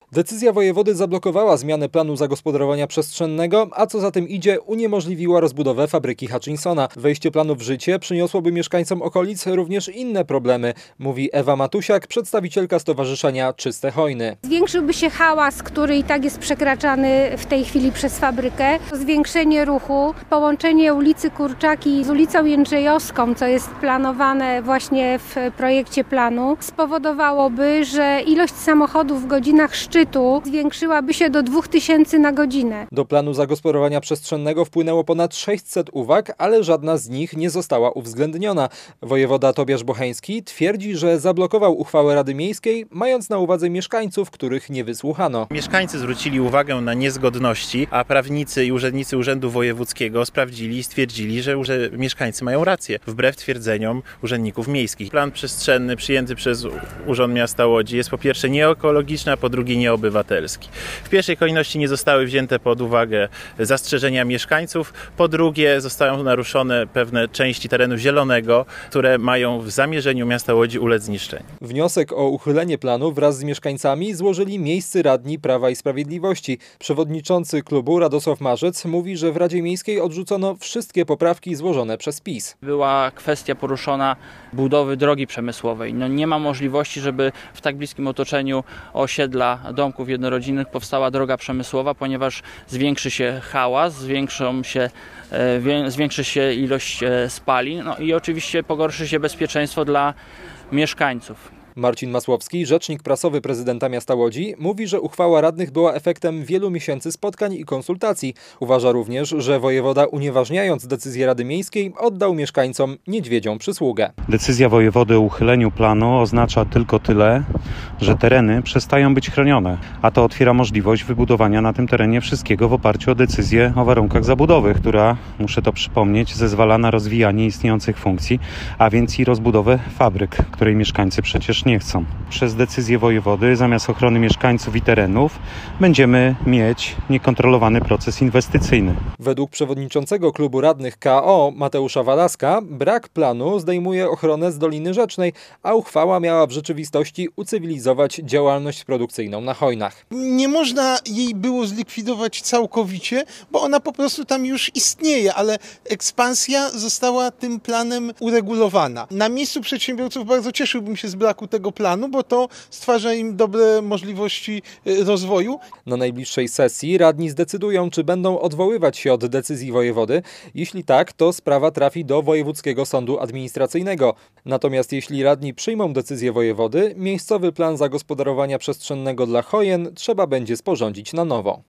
Decyzja wojewody zablokowała zmianę planu zagospodarowania przestrzennego, a co za tym idzie, uniemożliwiła rozbudowę fabryki Hutchinsona. Wejście planu w życie przyniosłoby mieszkańcom okolic również inne problemy, mówi Ewa Matusiak, przedstawicielka Stowarzyszenia Czyste Hojny. Zwiększyłby się hałas, który i tak jest przekraczany w tej chwili przez fabrykę. Zwiększenie ruchu, połączenie ulicy Kurczaki z ulicą Jędrzejowską, co jest planowane właśnie w projekcie planu, spowodowałoby, że ilość samochodów w godzinach szczytu zwiększyłaby się do 2000 na godzinę. Do planu zagospodarowania przestrzennego wpłynęło ponad 600 uwag, ale żadna z nich nie została uwzględniona. Wojewoda Tobiasz Bocheński twierdzi, że zablokował uchwałę Rady Miejskiej, mając na uwadze mieszkańców, których nie wysłuchano. Mieszkańcy zwrócili uwagę na niezgodności, a prawnicy i urzędnicy Urzędu Wojewódzkiego sprawdzili i stwierdzili, że mieszkańcy mają rację, wbrew twierdzeniom urzędników miejskich. Plan przestrzenny przyjęty przez Urząd Miasta Łodzi jest po pierwsze nieekologiczny, a po drugie nieobywatelski. W pierwszej kolejności nie zostały wzięte pod uwagę zastrzeżenia mieszkańców, po drugie zostają naruszone pewne części terenu zielonego, które mają w zamierzeniu miasta Łodzi ulec zniszczeniu. Wniosek o uchylenie planu wraz z mieszkańcami złożyli miejscy radni Prawa i Sprawiedliwości. Przewodniczący klubu Radosław Marzec mówi, że w Radzie Miejskiej odrzucono wszystkie poprawki złożone przez PiS. Była kwestia poruszona budowy drogi przemysłowej. Nie ma możliwości, żeby w tak bliskim otoczeniu osiedla domków jednorodzinnych powstała droga przemysłowa, ponieważ zwiększy się hałas, zwiększy się ilość spalin, i oczywiście pogorszy się bezpieczeństwo dla mieszkańców. Marcin Masłowski, rzecznik prasowy prezydenta miasta Łodzi, mówi, że uchwała radnych była efektem wielu miesięcy spotkań i konsultacji. Uważa również, że wojewoda, unieważniając decyzję Rady Miejskiej, oddał mieszkańcom niedźwiedzią przysługę. Decyzja wojewody o uchyleniu planu oznacza tylko tyle, że tereny przestają być chronione, a to otwiera możliwość wybudowania na tym terenie wszystkiego w oparciu o decyzję o warunkach zabudowy, która, muszę to przypomnieć, zezwala na rozwijanie istniejących funkcji, a więc i rozbudowę fabryk, której mieszkańcy przecież nie chcą. Przez decyzję wojewody zamiast ochrony mieszkańców i terenów będziemy mieć niekontrolowany proces inwestycyjny. Według przewodniczącego klubu radnych KO Mateusza Walaska brak planu zdejmuje ochronę z Doliny Rzecznej, a uchwała miała w rzeczywistości ucywilizować działalność produkcyjną na Hojnach. Nie można jej było zlikwidować całkowicie, bo ona po prostu tam już istnieje, ale ekspansja została tym planem uregulowana. Na miejscu przedsiębiorców bardzo cieszyłbym się z braku tego planu, bo to stwarza im dobre możliwości rozwoju. Na najbliższej sesji radni zdecydują, czy będą odwoływać się od decyzji wojewody. Jeśli tak, to sprawa trafi do Wojewódzkiego Sądu Administracyjnego. Natomiast jeśli radni przyjmą decyzję wojewody, miejscowy plan zagospodarowania przestrzennego dla Hojen trzeba będzie sporządzić na nowo.